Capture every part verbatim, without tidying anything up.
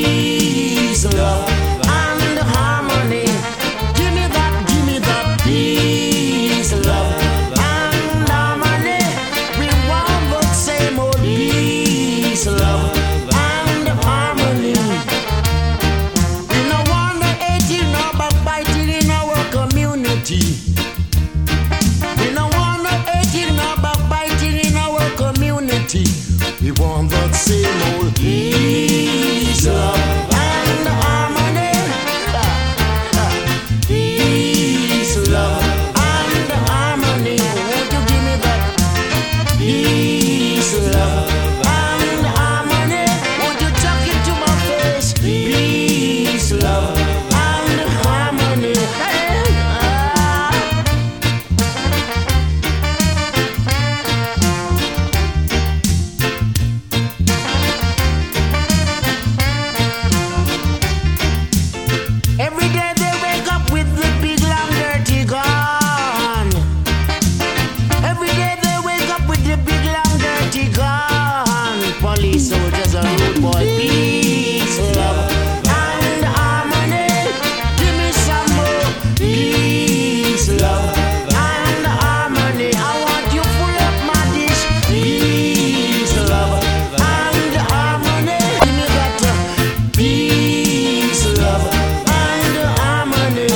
peace, love, and harmony. Give me that, give me that peace, love, and harmony. We want the same old peace, love, and harmony. We no want the hating or backbiting in our community. We no want the hating or backbiting in our community. We want that same old peace, love, and harmony. Peace, love, and harmony. Won't you give me that? Peace, love, and harmony. Won't you chuck it to my face? Peace, love, and harmony. Hey, ah. Every day they wake up with the big long dirty gun. Every day they wake up with the big long dirty gun. Police soldiers and rude boy. Peace, love, and harmony. Give me some more. Peace, love, and harmony. I want you full up my dish. Peace, love, and harmony. Give me that uh, peace, love, and harmony.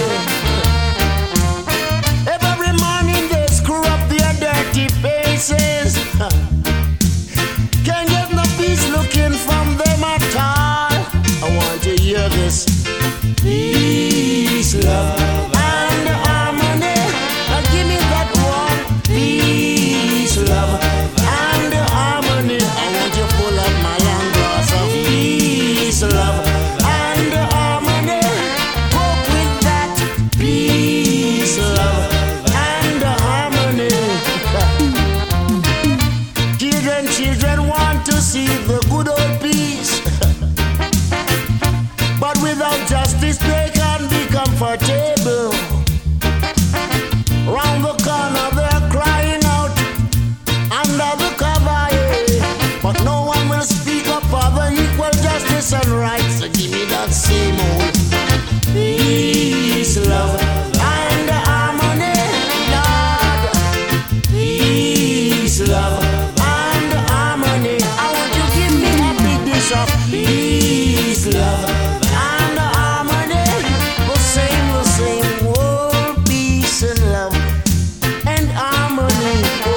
Every morning they screw up their dirty faces. Can't get no peace looking from them at all. I want to hear this. Peace, love, and harmony. Now give me that one. Peace, love, and harmony. I want you full of my long glass of peace, love, and harmony. Cope with that. Peace, love, and harmony. Children, children want to see the good old peace. But without justice they can be comfortable. Round the corner they're crying out under the cover, yeah. But no one will speak up for the equal justice and rights. So give me that same old peace, love, and harmony, Lord. Peace, love, and harmony. I want you to give me a big dish of peace, love, and harmony. The same, the same old peace and love and harmony. Oh,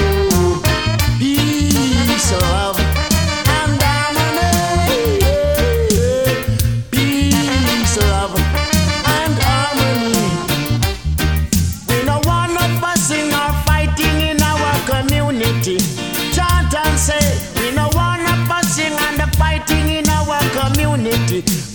peace, love, and harmony. Peace, love, and harmony. We no want no fussing or fighting in our community. Chant and say, we no want no fussing and the fighting in our community.